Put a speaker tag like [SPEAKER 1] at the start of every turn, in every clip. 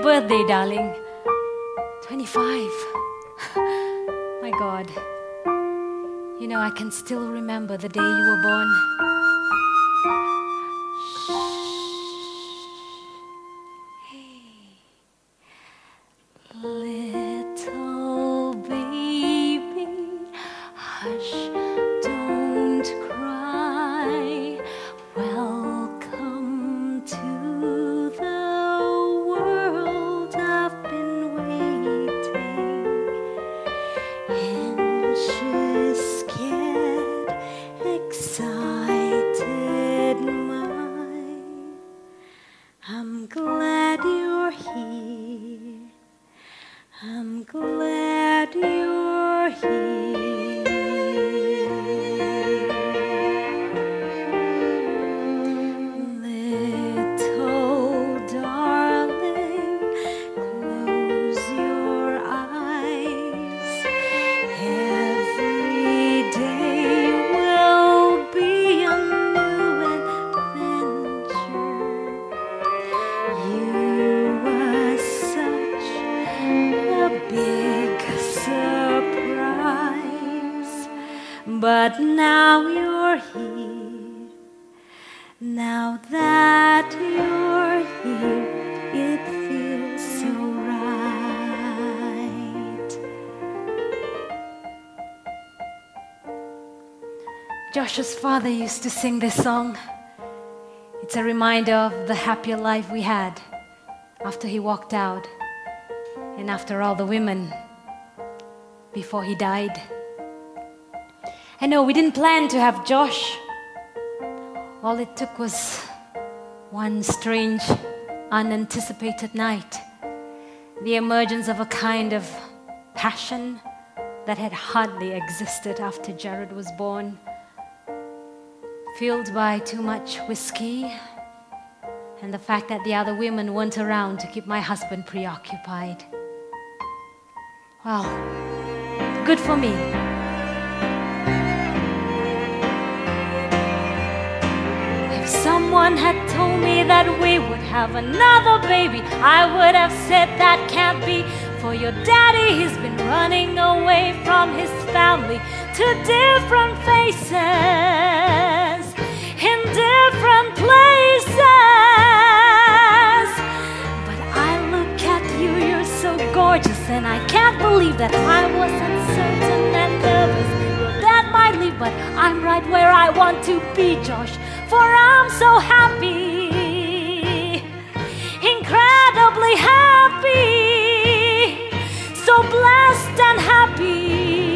[SPEAKER 1] birthday, darling. 25. My God. You know, I can still remember the day you were born. Hey. Little baby, hush, don't cry. Welcome to the world. I've been waiting. Anxious, scared, excited mind. I'm glad you're here. I'm glad you're here. Little darling, close your eyes. Every day will be a new adventure. You were such a big surprise, but now you're here. Now that you're here, it feels so right. Josh's father used to sing this song. It's a reminder of the happier life we had after he walked out and after all the women before he died. I know we didn't plan to have Josh. All it took was one strange, unanticipated night. The emergence of a kind of passion that had hardly existed after Jared was born. Fueled by too much whiskey and the fact that the other women weren't around to keep my husband preoccupied. Well, good for me. If someone had told me that we would have another baby, I would have said that can't be. For your daddy, he's been running away from his family to different faces, in different places. But I look at you, you're so gorgeous, and I can't believe that I was uncertain and nervous. Your dad might leave, but I'm right where I want to be, Josh, for I'm so happy, incredibly happy, so blessed and happy.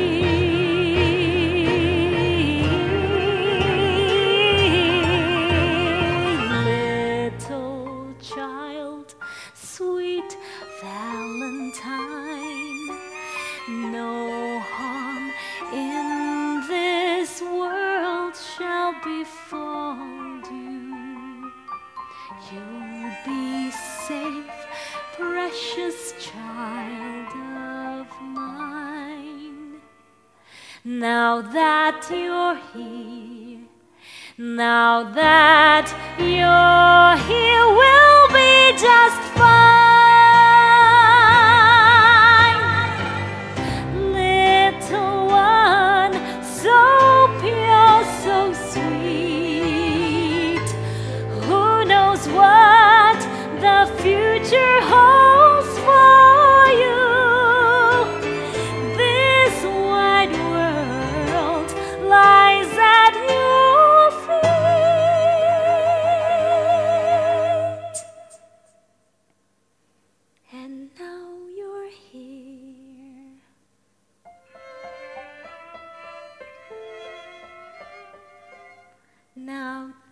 [SPEAKER 1] Little child, sweet Valentine, no harm in this world shall befall you. You'll be safe, precious child of mine. Now that you're here, now that you're here, we'll be just fine. Little one, so pure, so sweet. Who knows what the future holds for you? This wide world lies at your feet. And now you're here. Now